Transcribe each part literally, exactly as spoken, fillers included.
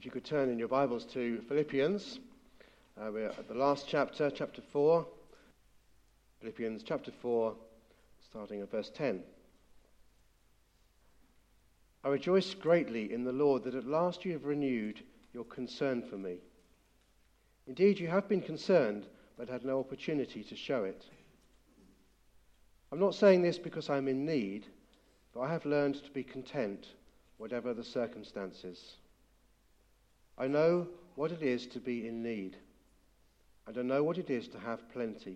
If you could turn in your Bibles to Philippians, uh, we're at the last chapter, chapter four. Philippians chapter four, starting at verse ten. I rejoice greatly in the Lord that at last you have renewed your concern for me. Indeed, you have been concerned, but had no opportunity to show it. I'm not saying this because I'm in need, but I have learned to be content, whatever the circumstances. I know what it is to be in need, and I know what it is to have plenty.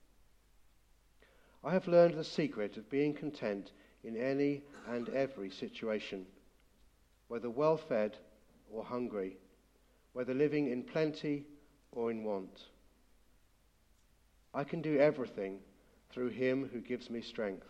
I have learned the secret of being content in any and every situation, whether well-fed or hungry, whether living in plenty or in want. I can do everything through him who gives me strength.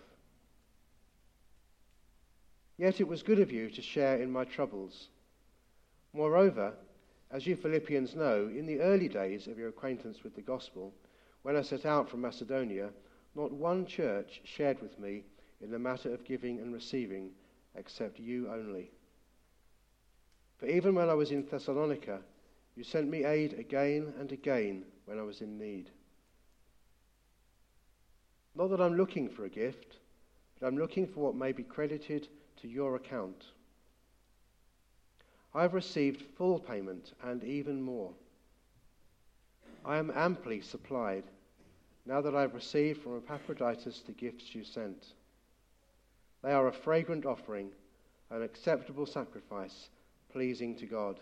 Yet it was good of you to share in my troubles. Moreover, as you Philippians know, in the early days of your acquaintance with the gospel, when I set out from Macedonia, not one church shared with me in the matter of giving and receiving, except you only. For even when I was in Thessalonica, you sent me aid again and again when I was in need. Not that I'm looking for a gift, but I'm looking for what may be credited to your account. I have received full payment and even more. I am amply supplied, now that I have received from Epaphroditus the gifts you sent. They are a fragrant offering, an acceptable sacrifice, pleasing to God.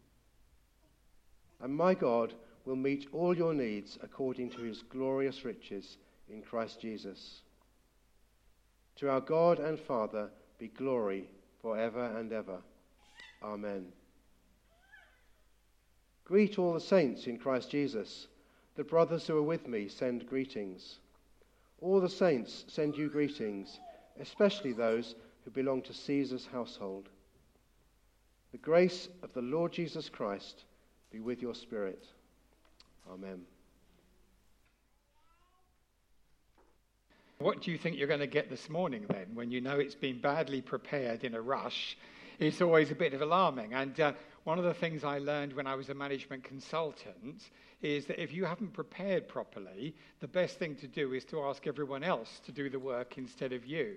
And my God will meet all your needs according to his glorious riches in Christ Jesus. To our God and Father be glory forever and ever. Amen. Greet all the saints in Christ Jesus. The brothers who are with me send greetings. All the saints send you greetings, especially those who belong to Caesar's household. The grace of the Lord Jesus Christ be with your spirit. Amen. What do you think you're going to get this morning then, when you know it's been badly prepared in a rush? It's always a bit of alarming. And uh, one of the things I learned when I was a management consultant is that if you haven't prepared properly, the best thing to do is to ask everyone else to do the work instead of you.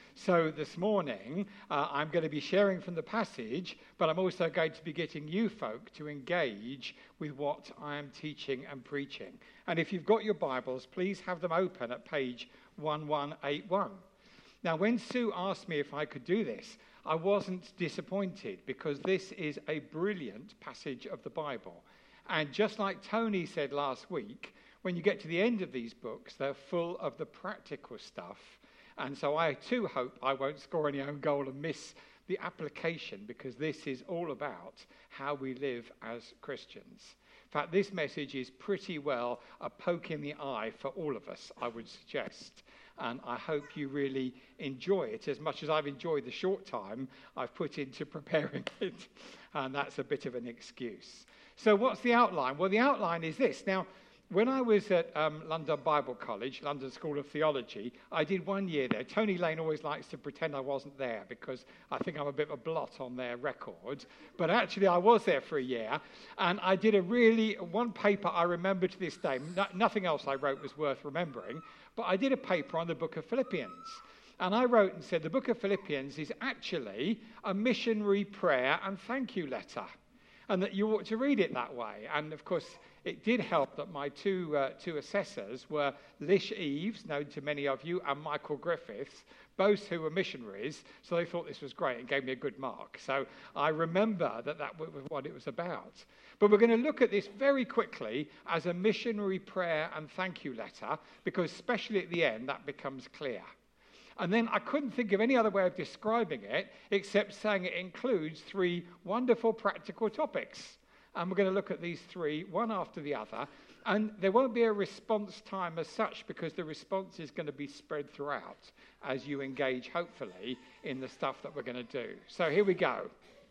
So this morning, uh, I'm going to be sharing from the passage, but I'm also going to be getting you folk to engage with what I am teaching and preaching. And if you've got your Bibles, please have them open at page eleven eighty-one. Now, when Sue asked me if I could do this, I wasn't disappointed, because this is a brilliant passage of the Bible. And just like Tony said last week, when you get to the end of these books, they're full of the practical stuff. And so I too hope I won't score any own goal and miss the application, because this is all about how we live as Christians. In fact, this message is pretty well a poke in the eye for all of us, I would suggest. And I hope you really enjoy it as much as I've enjoyed the short time I've put into preparing it. And that's a bit of an excuse. So what's the outline? Well, the outline is this. Now, when I was at um, London Bible College, London School of Theology, I did one year there. Tony Lane always likes to pretend I wasn't there, because I think I'm a bit of a blot on their record. But actually, I was there for a year, and I did a really, one paper I remember to this day. No, nothing else I wrote was worth remembering, but I did a paper on the book of Philippians. And I wrote and said the book of Philippians is actually a missionary prayer and thank you letter, and that you ought to read it that way. And of course, it did help that my two uh, two assessors were Lish Eves, known to many of you, and Michael Griffiths, both who were missionaries, so they thought this was great and gave me a good mark. So I remember that that was what it was about. But we're going to look at this very quickly as a missionary prayer and thank you letter, because especially at the end, that becomes clear. And then I couldn't think of any other way of describing it except saying it includes three wonderful practical topics. And we're going to look at these three, one after the other. And there won't be a response time as such, because the response is going to be spread throughout as you engage, hopefully, in the stuff that we're going to do. So here we go.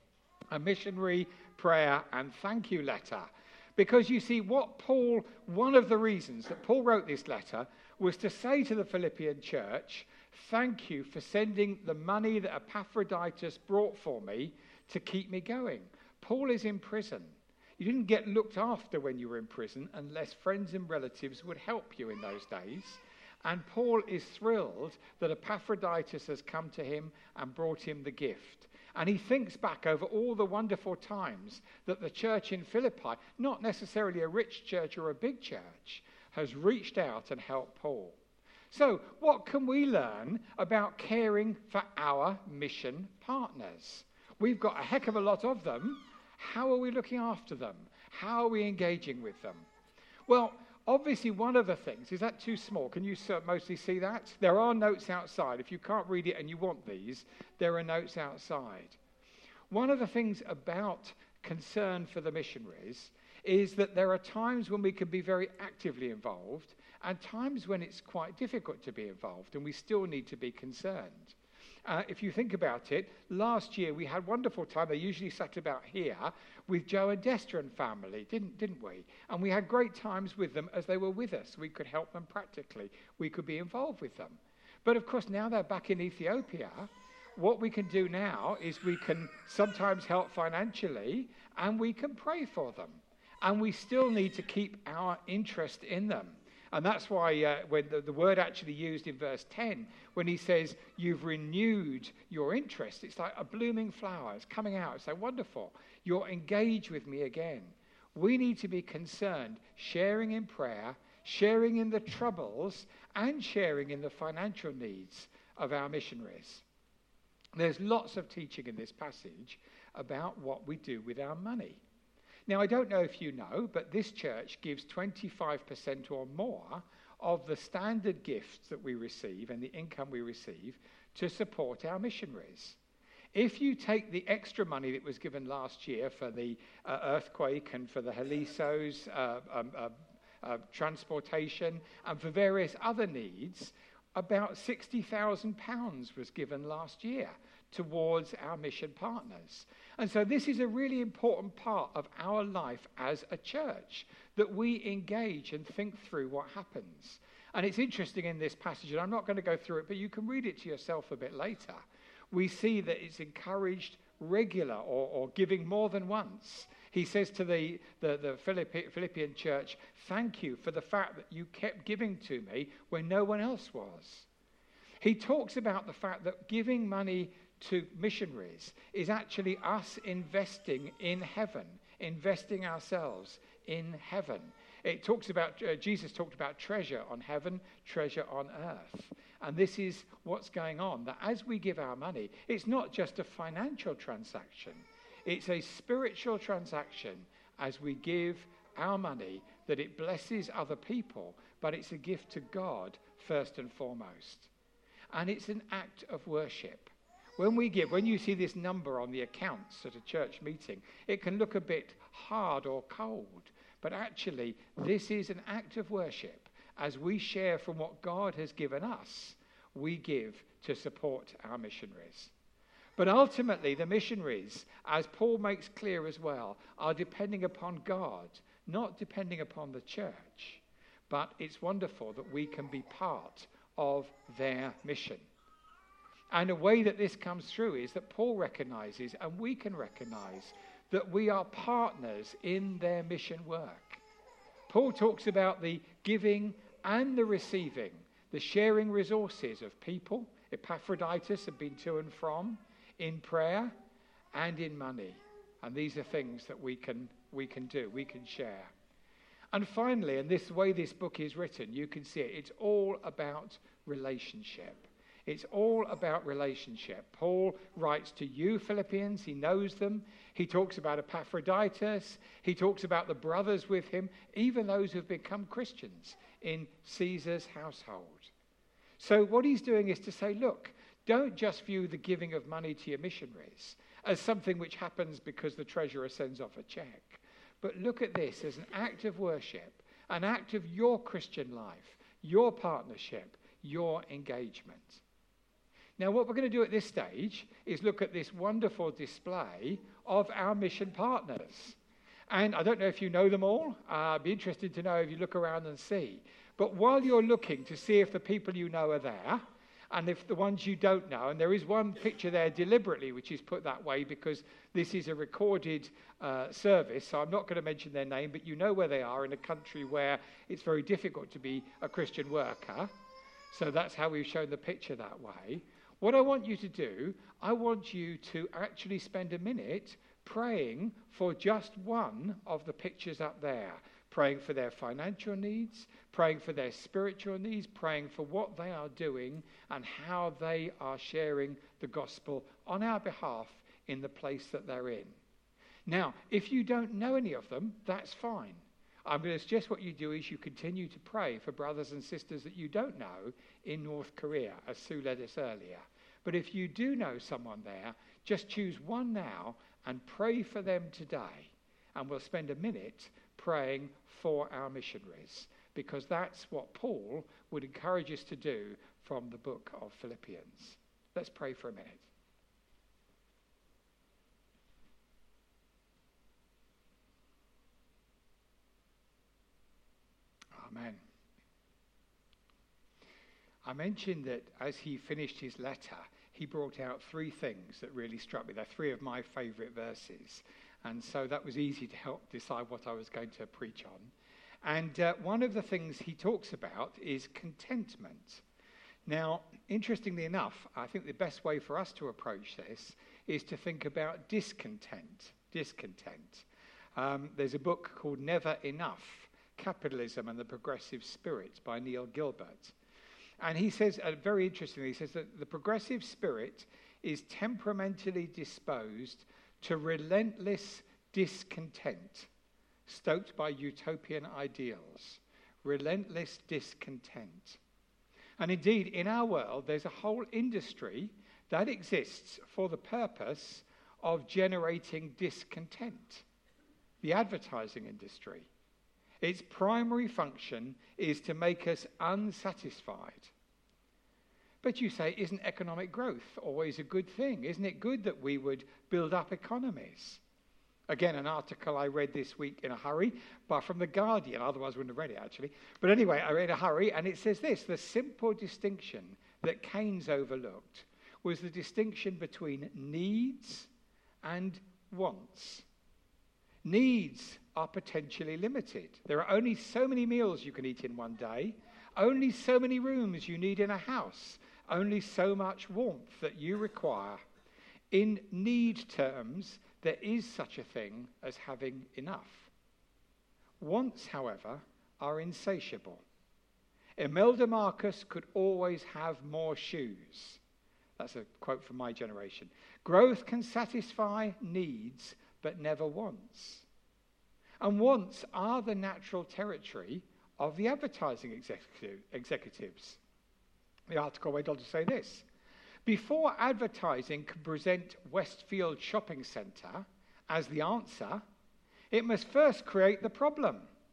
A missionary prayer and thank you letter. Because you see, what Paul, one of the reasons that Paul wrote this letter was to say to the Philippian church, thank you for sending the money that Epaphroditus brought for me to keep me going. Paul is in prison. You didn't get looked after when you were in prison unless friends and relatives would help you in those days. And Paul is thrilled that Epaphroditus has come to him and brought him the gift. And he thinks back over all the wonderful times that the church in Philippi, not necessarily a rich church or a big church, has reached out and helped Paul. So what can we learn about caring for our mission partners? We've got a heck of a lot of them. How are we looking after them? How are we engaging with them? Well, obviously, one of the things, is that too small? Can you mostly see that? There are notes outside. If you can't read it and you want these, there are notes outside. One of the things about concern for the missionaries is that there are times when we can be very actively involved and times when it's quite difficult to be involved, and we still need to be concerned. Uh, if you think about it, last year we had a wonderful time. They usually sat about here with Joe and Dester and family, didn't, didn't we? And we had great times with them as they were with us. We could help them practically. We could be involved with them. But of course, now they're back in Ethiopia. What we can do now is we can sometimes help financially and we can pray for them. And we still need to keep our interest in them. And that's why uh, when the, the word actually used in verse ten, when he says, you've renewed your interest, it's like a blooming flower. It's coming out. It's so wonderful. You're engaged with me again. We need to be concerned, sharing in prayer, sharing in the troubles, and sharing in the financial needs of our missionaries. There's lots of teaching in this passage about what we do with our money. Now, I don't know if you know, but this church gives twenty-five percent or more of the standard gifts that we receive and the income we receive to support our missionaries. If you take the extra money that was given last year for the uh, earthquake and for the Helisos, uh, um, uh, uh, transportation, and for various other needs, about sixty thousand pounds was given last year towards our mission partners. And so this is a really important part of our life as a church, that we engage and think through what happens. And it's interesting in this passage, and I'm not going to go through it, but you can read it to yourself a bit later. We see that it's encouraged regular or, or giving more than once. He says to the, the, the Philippi, Philippian church, thank you for the fact that you kept giving to me when no one else was. He talks about the fact that giving money to missionaries is actually us investing in heaven, investing ourselves in heaven. It talks about, uh, Jesus talked about treasure on heaven, treasure on earth. And this is what's going on, that as we give our money, it's not just a financial transaction. It's a spiritual transaction as we give our money, that it blesses other people, but it's a gift to God first and foremost. And it's an act of worship. When we give, when you see this number on the accounts at a church meeting, it can look a bit hard or cold. But actually, this is an act of worship. As we share from what God has given us, we give to support our missionaries. But ultimately, the missionaries, as Paul makes clear as well, are depending upon God, not depending upon the church. But it's wonderful that we can be part of their mission. And a way that this comes through is that Paul recognizes, and we can recognize, that we are partners in their mission work. Paul talks about the giving and the receiving, the sharing resources of people. Epaphroditus had been to and from, in prayer and in money. And these are things that we can, we can do, we can share. And finally, and this way this book is written, you can see it, it's all about relationship. It's all about relationship. Paul writes to you, Philippians. He knows them. He talks about Epaphroditus. He talks about the brothers with him, even those who have become Christians in Caesar's household. So what he's doing is to say, look, don't just view the giving of money to your missionaries as something which happens because the treasurer sends off a check. But look at this as an act of worship, an act of your Christian life, your partnership, your engagement. Now, what we're going to do at this stage is look at this wonderful display of our mission partners. And I don't know if you know them all. Uh, I'd be interested to know if you look around and see. But while you're looking to see if the people you know are there, And if the ones you don't know, and there is one picture there deliberately which is put that way because this is a recorded uh, service, so I'm not going to mention their name, but you know where they are in a country where it's very difficult to be a Christian worker. So that's how we've shown the picture that way. What I want you to do, I want you to actually spend a minute praying for just one of the pictures up there. Praying for their financial needs, praying for their spiritual needs, praying for what they are doing and how they are sharing the gospel on our behalf in the place that they're in. Now, if you don't know any of them, that's fine. I'm going to suggest what you do is you continue to pray for brothers and sisters that you don't know in North Korea, as Sue led us earlier. But if you do know someone there, just choose one now and pray for them today. And we'll spend a minute praying for our missionaries, because that's what Paul would encourage us to do from the book of Philippians. Let's pray for a minute. Amen. I mentioned that as he finished his letter, he brought out three things that really struck me. They're three of my favourite verses. And so that was easy to help decide what I was going to preach on. And uh, one of the things he talks about is contentment. Now, interestingly enough, I think the best way for us to approach this is to think about discontent. Discontent. Um, there's a book called Never Enough, Capitalism and the Progressive Spirit by Neil Gilbert. And he says, uh, very interestingly, he says that the progressive spirit is temperamentally disposed to relentless discontent, stoked by utopian ideals. Relentless discontent. And indeed, in our world, there's a whole industry that exists for the purpose of generating discontent. The advertising industry. Its primary function is to make us unsatisfied. But you say, isn't economic growth always a good thing? Isn't it good that we would build up economies? Again, an article I read this week in a hurry, but from The Guardian, otherwise I wouldn't have read it actually. But anyway, I read in a hurry, and it says this: the simple distinction that Keynes overlooked was the distinction between needs and wants. Needs are potentially limited. There are only so many meals you can eat in one day, only so many rooms you need in a house, only so much warmth that you require. In need terms, there is such a thing as having enough. Wants, however, are insatiable. Imelda Marcus could always have more shoes. That's a quote from my generation. Growth can satisfy needs, but never wants. And wants are the natural territory of the advertising executive, executives. The article went on to say this: before advertising can present Westfield Shopping Centre as the answer, it must first create the problem.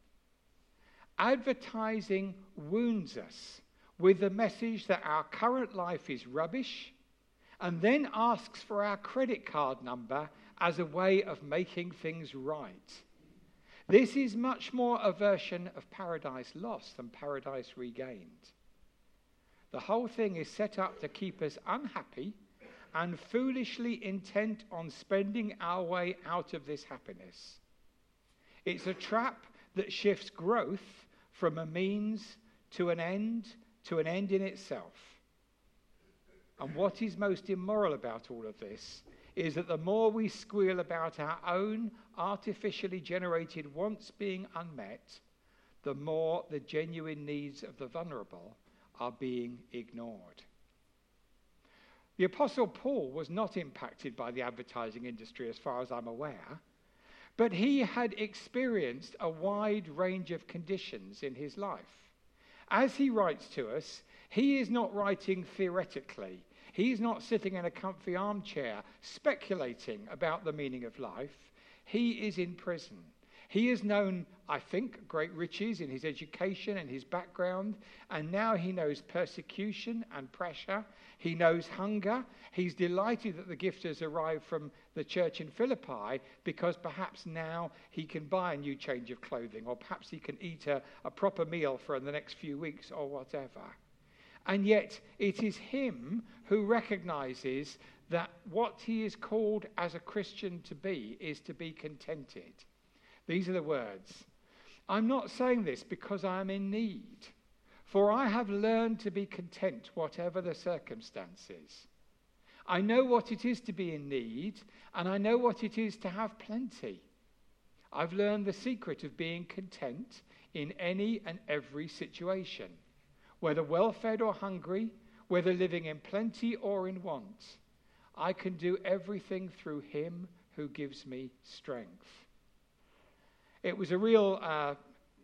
Advertising wounds us with the message that our current life is rubbish, and then asks for our credit card number as a way of making things right. This is much more a version of Paradise Lost than Paradise Regained. The whole thing is set up to keep us unhappy and foolishly intent on spending our way out of this happiness. It's a trap that shifts growth from a means to an end, to an end in itself. And what is most immoral about all of this is that the more we squeal about our own artificially generated wants being unmet, the more the genuine needs of the vulnerable are being ignored. The Apostle Paul was not impacted by the advertising industry as far as I'm aware, but he had experienced a wide range of conditions in his life. As he writes to us, he is not writing theoretically. He's not sitting in a comfy armchair speculating about the meaning of life. He is in prison. He has known, I think, great riches in his education and his background, and now he knows persecution and pressure. He knows hunger. He's delighted that the gift has arrived from the church in Philippi, because perhaps now he can buy a new change of clothing, or perhaps he can eat a, a proper meal for the next few weeks or whatever. And yet it is him who recognizes that what he is called as a Christian to be is to be contented. These are the words. I'm not saying this because I am in need, for I have learned to be content whatever the circumstances. I know what it is to be in need, and I know what it is to have plenty. I've learned the secret of being content in any and every situation, whether well-fed or hungry, whether living in plenty or in want. I can do everything through him who gives me strength. It was a real uh,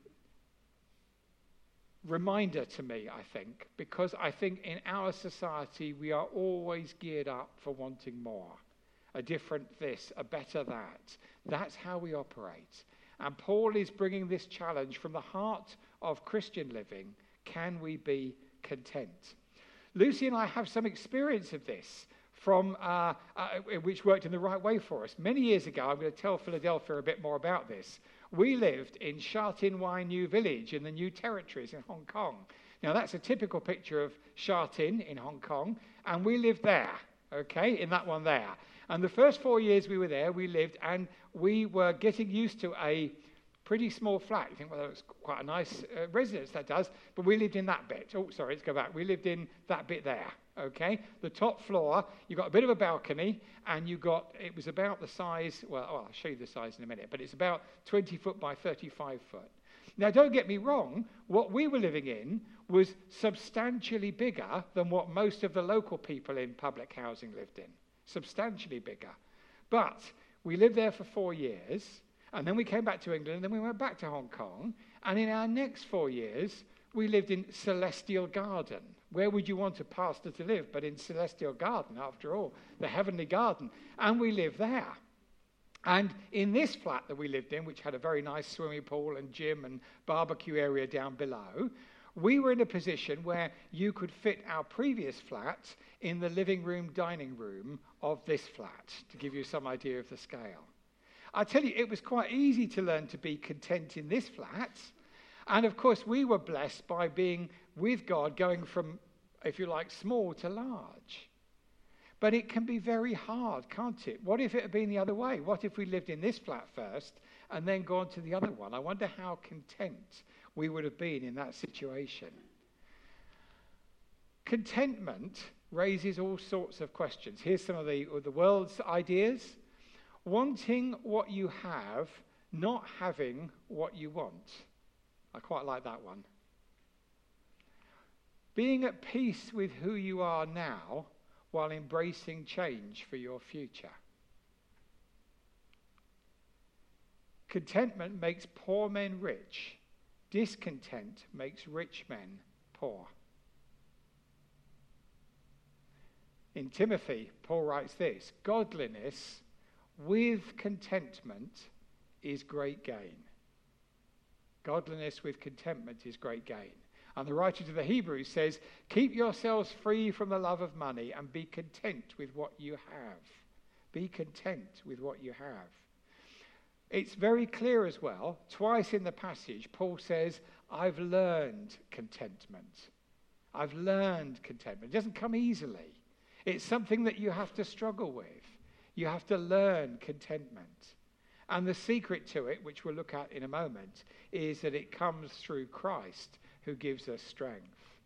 reminder to me, I think, because I think in our society we are always geared up for wanting more. A different this, a better that. That's how we operate. And Paul is bringing this challenge from the heart of Christian living. Can we be content? Lucy and I have some experience of this from uh, uh, which worked in the right way for us. Many years ago, I'm going to tell Philadelphia a bit more about this. We lived in Sha Tin Wai New Village in the New Territories in Hong Kong. Now, that's a typical picture of Sha Tin in Hong Kong, and we lived there, okay, in that one there. And the first four years we were there, we lived, and we were getting used to a pretty small flat. You think, well, it's quite a nice uh, residence, that does, but we lived in that bit. Oh, sorry, let's go back. We lived in that bit there, okay? The top floor, you got a bit of a balcony, and you got, it was about the size, well, oh, I'll show you the size in a minute, but it's about twenty foot by thirty-five foot. Now, don't get me wrong, what we were living in was substantially bigger than what most of the local people in public housing lived in. Substantially bigger. But we lived there for four years, and then we came back to England, and then we went back to Hong Kong, and in our next four years, we lived in Celestial Garden. Where would you want a pastor to live but in Celestial Garden, after all, the heavenly garden? And we lived there. And in this flat that we lived in, which had a very nice swimming pool and gym and barbecue area down below, we were in a position where you could fit our previous flat in the living room, dining room of this flat, to give you some idea of the scale. I tell you, it was quite easy to learn to be content in this flat. And of course, we were blessed by being with God, going from, if you like, small to large. But it can be very hard, can't it? What if it had been the other way? What if we lived in this flat first and then gone to the other one? I wonder how content we would have been in that situation. Contentment raises all sorts of questions. Here's some of the, of the world's ideas. Wanting what you have, not having what you want. I quite like that one. Being at peace with who you are now while embracing change for your future. Contentment makes poor men rich. Discontent makes rich men poor. In Timothy, Paul writes this: godliness with contentment is great gain. Godliness with contentment is great gain. And the writer to the Hebrews says, keep yourselves free from the love of money and be content with what you have. Be content with what you have. It's very clear as well, twice in the passage, Paul says, I've learned contentment. I've learned contentment. It doesn't come easily. It's something that you have to struggle with. You have to learn contentment. And the secret to it, which we'll look at in a moment, is that it comes through Christ who gives us strength.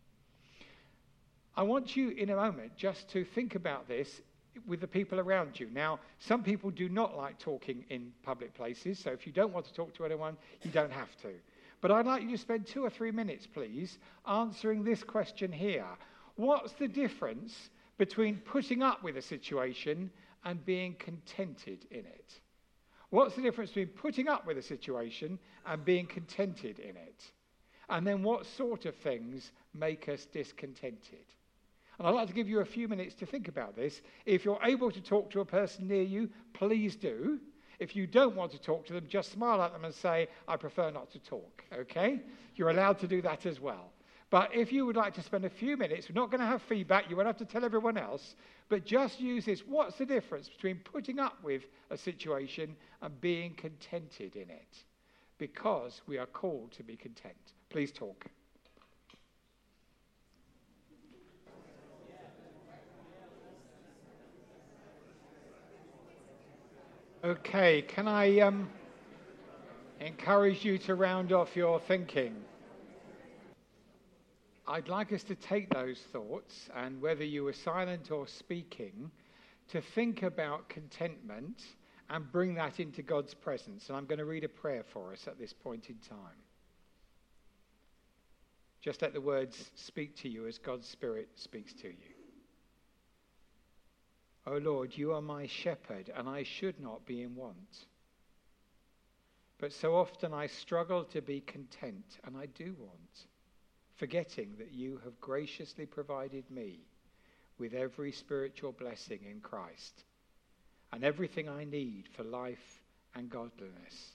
I want you in a moment just to think about this with the people around you. Now, some people do not like talking in public places, so if you don't want to talk to anyone, you don't have to. But I'd like you to spend two or three minutes, please, answering this question here. What's the difference between putting up with a situation and being contented in it? What's the difference between putting up with a situation and being contented in it? And then what sort of things make us discontented? And I'd like to give you a few minutes to think about this. If you're able to talk to a person near you, please do. If you don't want to talk to them, just smile at them and say, I prefer not to talk, okay? You're allowed to do that as well. But if you would like to spend a few minutes, we're not going to have feedback, you won't have to tell everyone else, but just use this. What's the difference between putting up with a situation and being contented in it? Because we are called to be content. Please talk. Okay, can I um, encourage you to round off your thinking? I'd like us to take those thoughts, and whether you were silent or speaking, to think about contentment and bring that into God's presence. And I'm going to read a prayer for us at this point in time. Just let the words speak to you as God's Spirit speaks to you. O Lord, you are my shepherd, and I should not be in want. But so often I struggle to be content, and I do want, forgetting that you have graciously provided me with every spiritual blessing in Christ and everything I need for life and godliness.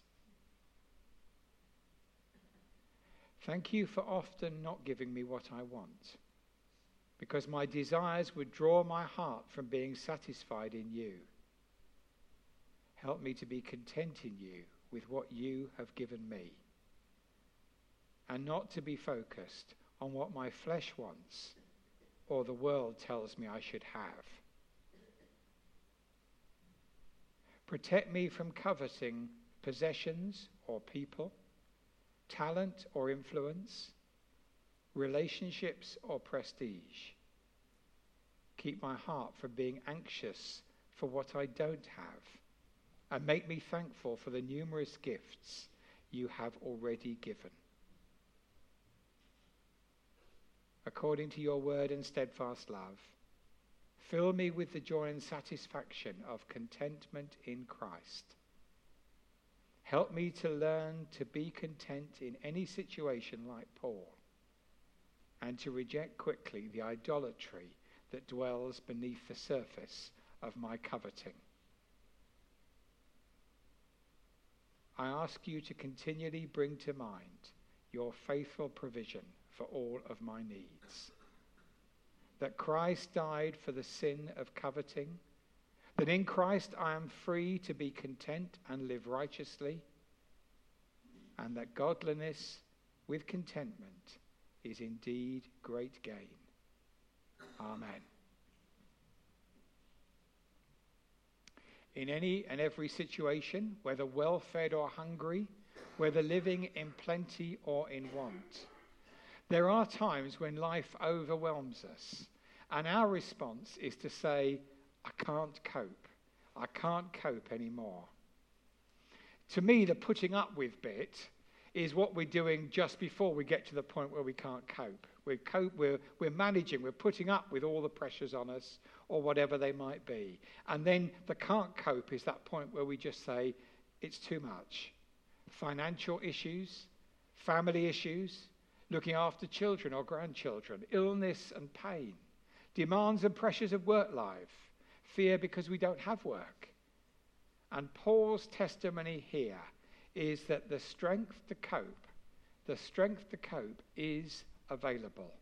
Thank you for often not giving me what I want, because my desires would draw my heart from being satisfied in you. Help me to be content in you with what you have given me, and not to be focused on what my flesh wants or the world tells me I should have. Protect me from coveting possessions or people, talent or influence, relationships or prestige. Keep my heart from being anxious for what I don't have, and make me thankful for the numerous gifts you have already given. According to your word and steadfast love, fill me with the joy and satisfaction of contentment in Christ. Help me to learn to be content in any situation like Paul, and to reject quickly the idolatry that dwells beneath the surface of my coveting. I ask you to continually bring to mind your faithful provision for all of my needs. That Christ died for the sin of coveting, that in Christ I am free to be content and live righteously, and that godliness with contentment is indeed great gain. Amen. In any and every situation, whether well-fed or hungry, whether living in plenty or in want, there are times when life overwhelms us, and our response is to say, I can't cope. I can't cope anymore. To me, the putting up with bit is what we're doing just before we get to the point where we can't cope. We're, cope, we're, we're managing, we're putting up with all the pressures on us, or whatever they might be. And then the can't cope is that point where we just say, it's too much. Financial issues, family issues, looking after children or grandchildren, illness and pain, demands and pressures of work life, fear because we don't have work. And Paul's testimony here is that the strength to cope, the strength to cope is available.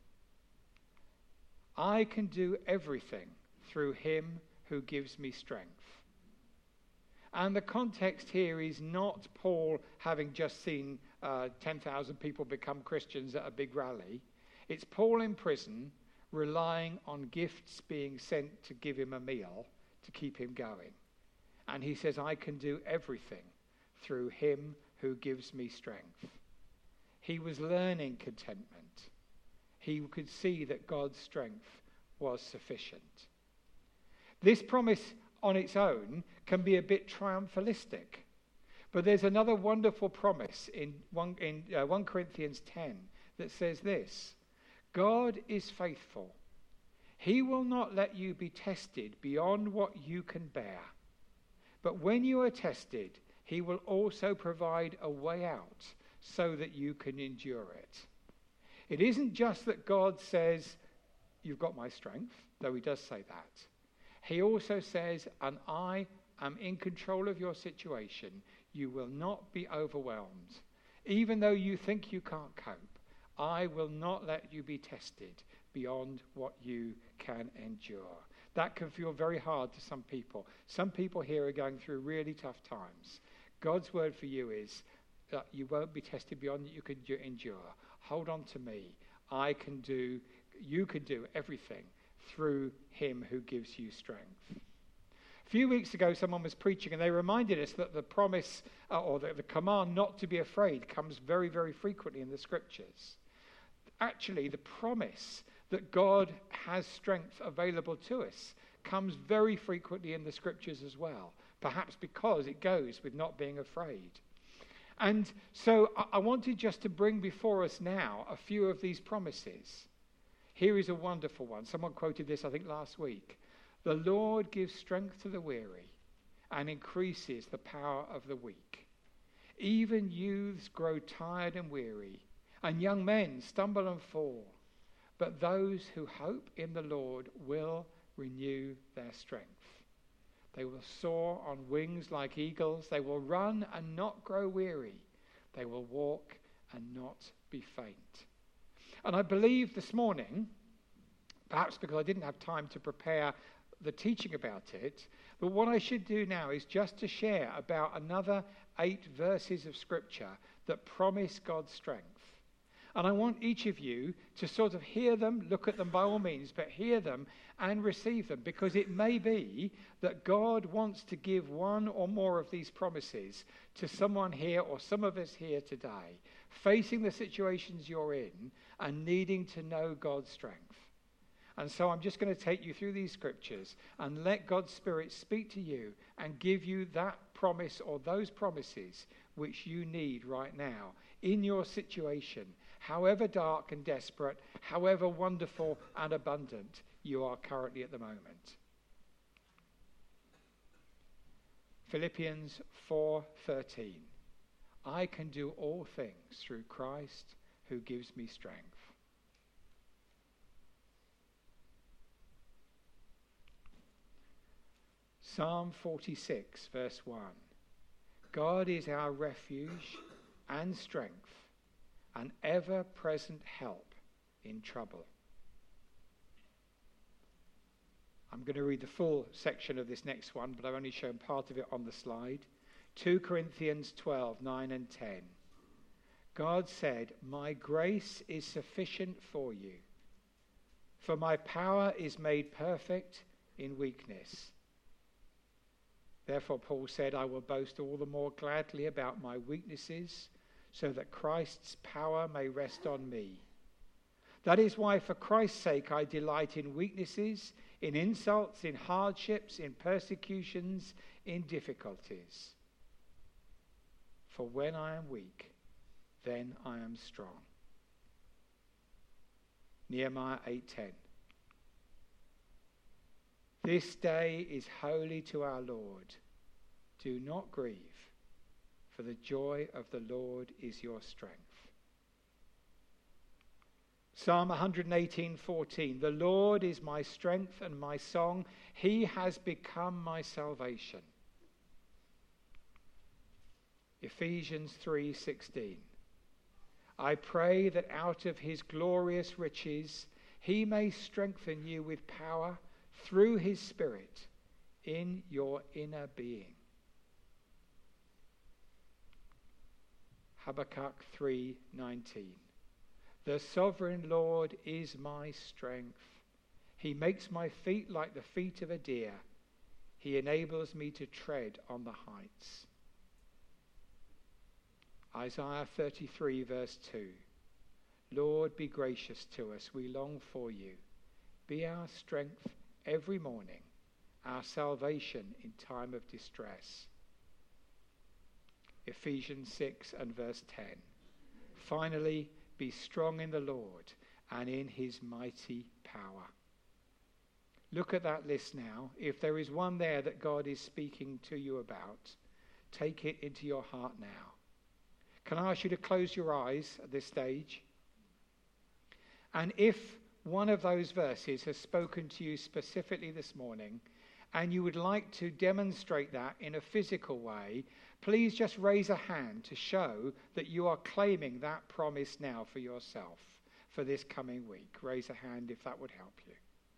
I can do everything through him who gives me strength. And the context here is not Paul having just seen uh, ten thousand people become Christians at a big rally. It's Paul in prison relying on gifts being sent to give him a meal to keep him going. And he says, I can do everything through him who gives me strength. He was learning contentment. He could see that God's strength was sufficient. This promise on its own can be a bit triumphalistic. But there's another wonderful promise in one, in uh, First Corinthians ten that says this: God is faithful. He will not let you be tested beyond what you can bear. But when you are tested, he will also provide a way out so that you can endure it. It isn't just that God says, you've got my strength, though he does say that. He also says, and I am in control of your situation. You will not be overwhelmed. Even though you think you can't cope, I will not let you be tested beyond what you can endure. That can feel very hard to some people. Some people here are going through really tough times. God's word for you is that you won't be tested beyond that you can endure. Hold on to me. I can do, you can do everything through him who gives you strength. A few weeks ago, someone was preaching and they reminded us that the promise uh, or the, the command not to be afraid comes very, very frequently in the scriptures. Actually, the promise that God has strength available to us comes very frequently in the scriptures as well, perhaps because it goes with not being afraid. And so I, I wanted just to bring before us now a few of these promises. Here is a wonderful one. Someone quoted this, I think, last week. The Lord gives strength to the weary and increases the power of the weak. Even youths grow tired and weary, and young men stumble and fall. But those who hope in the Lord will renew their strength. They will soar on wings like eagles. They will run and not grow weary. They will walk and not be faint. And I believe this morning, perhaps because I didn't have time to prepare the teaching about it, but what I should do now is just to share about another eight verses of Scripture that promise God's strength. And I want each of you to sort of hear them, look at them by all means, but hear them and receive them, because it may be that God wants to give one or more of these promises to someone here or some of us here today, facing the situations you're in and needing to know God's strength. And so I'm just going to take you through these scriptures and let God's Spirit speak to you and give you that promise or those promises which you need right now in your situation, however dark and desperate, however wonderful and abundant you are currently at the moment. Philippians four thirteen. I can do all things through Christ who gives me strength. Psalm forty-six, verse one. God is our refuge and strength, an ever-present help in trouble. I'm going to read the full section of this next one, but I've only shown part of it on the slide. Second Corinthians twelve, nine and ten. God said, my grace is sufficient for you, for my power is made perfect in weakness. Therefore, Paul said, I will boast all the more gladly about my weaknesses, so that Christ's power may rest on me. That is why, for Christ's sake, I delight in weaknesses, in insults, in hardships, in persecutions, in difficulties. For when I am weak, then I am strong. Nehemiah eight ten. This day is holy to our Lord. Do not grieve, for the joy of the Lord is your strength. Psalm one eighteen fourteen. The Lord is my strength and my song. He has become my salvation. Ephesians three sixteen. I pray that out of his glorious riches he may strengthen you with power through his Spirit in your inner being. Habakkuk three nineteen. The sovereign Lord is my strength. He makes my feet like the feet of a deer. He enables me to tread on the heights. Isaiah thirty-three verse two. Lord, be gracious to us. We long for you. Be our strength every morning, our salvation in time of distress. Ephesians six and verse ten. Finally, be strong in the Lord and in his mighty power. Look at that list now. If there is one there that God is speaking to you about, take it into your heart now. Can I ask you to close your eyes at this stage? And if one of those verses has spoken to you specifically this morning, and you would like to demonstrate that in a physical way, please just raise a hand to show that you are claiming that promise now for yourself for this coming week. Raise a hand if that would help you.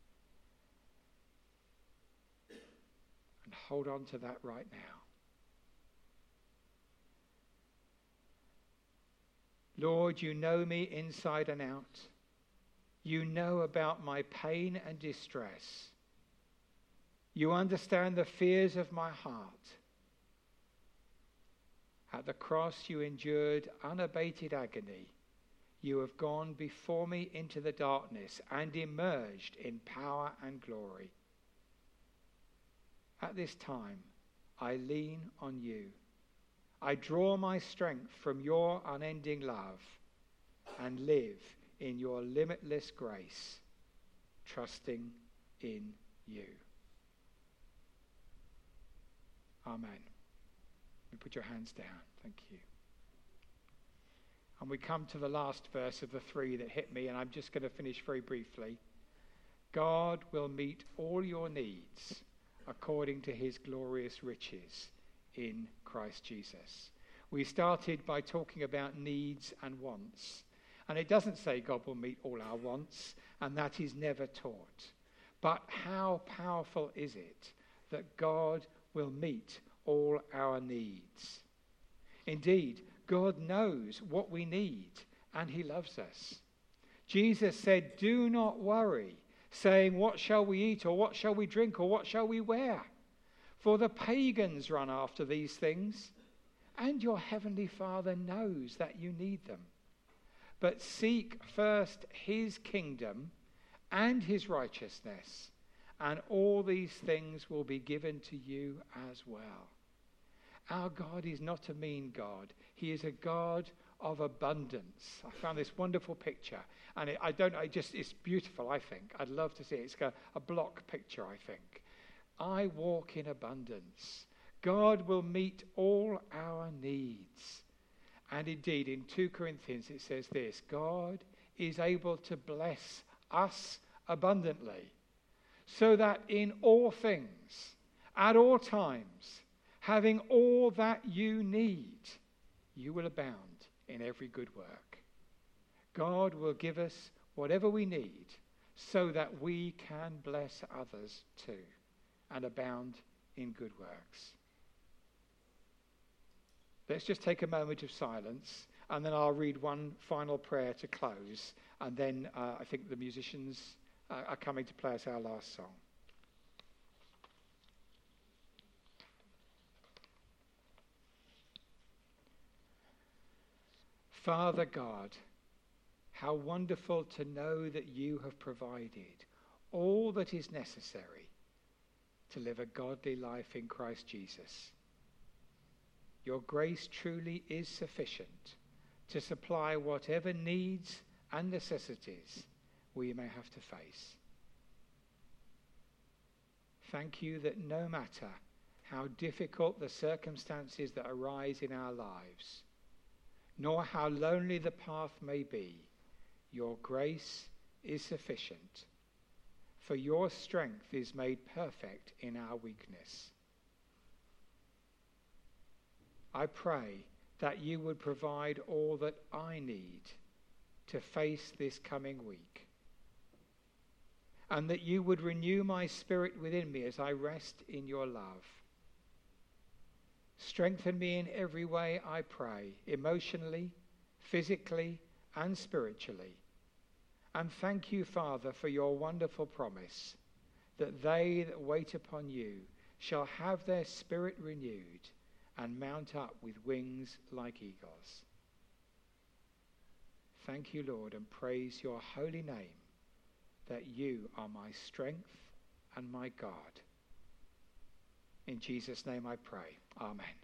And hold on to that right now. Lord, you know me inside and out. You know about my pain and distress. You understand the fears of my heart. At the cross you endured unabated agony. You have gone before me into the darkness and emerged in power and glory. At this time, I lean on you. I draw my strength from your unending love and live in your limitless grace, trusting in you. Amen. You put your hands down. Thank you. And we come to the last verse of the three that hit me, and I'm just going to finish very briefly. God will meet all your needs according to his glorious riches in Christ Jesus. We started by talking about needs and wants. And it doesn't say God will meet all our wants, and that is never taught. But how powerful is it that God will meet all our needs? Indeed, God knows what we need, and he loves us. Jesus said, do not worry, saying, what shall we eat, or what shall we drink, or what shall we wear? For the pagans run after these things, and your heavenly Father knows that you need them. But seek first his kingdom and his righteousness, and all these things will be given to you as well. Our God is not a mean God. He is a God of abundance. I found this wonderful picture, and it, I don't. I just it's beautiful. I think I'd love to see it. It's a, a block picture. I think I walk in abundance. God will meet all our needs. And indeed, in two Corinthians, it says this: God is able to bless us abundantly, so that in all things, at all times, having all that you need, you will abound in every good work. God will give us whatever we need so that we can bless others too and abound in good works. Let's just take a moment of silence, and then I'll read one final prayer to close, and then uh, I think the musicians uh, are coming to play us our last song. Father God, how wonderful to know that you have provided all that is necessary to live a godly life in Christ Jesus. Your grace truly is sufficient to supply whatever needs and necessities we may have to face. Thank you that no matter how difficult the circumstances that arise in our lives, nor how lonely the path may be, your grace is sufficient, for your strength is made perfect in our weakness. I pray that you would provide all that I need to face this coming week, and that you would renew my spirit within me as I rest in your love. Strengthen me in every way, I pray, emotionally, physically, and spiritually. And thank you, Father, for your wonderful promise that they that wait upon you shall have their spirit renewed and mount up with wings like eagles. Thank you, Lord, and praise your holy name, that you are my strength and my God. In Jesus' name I pray. Amen.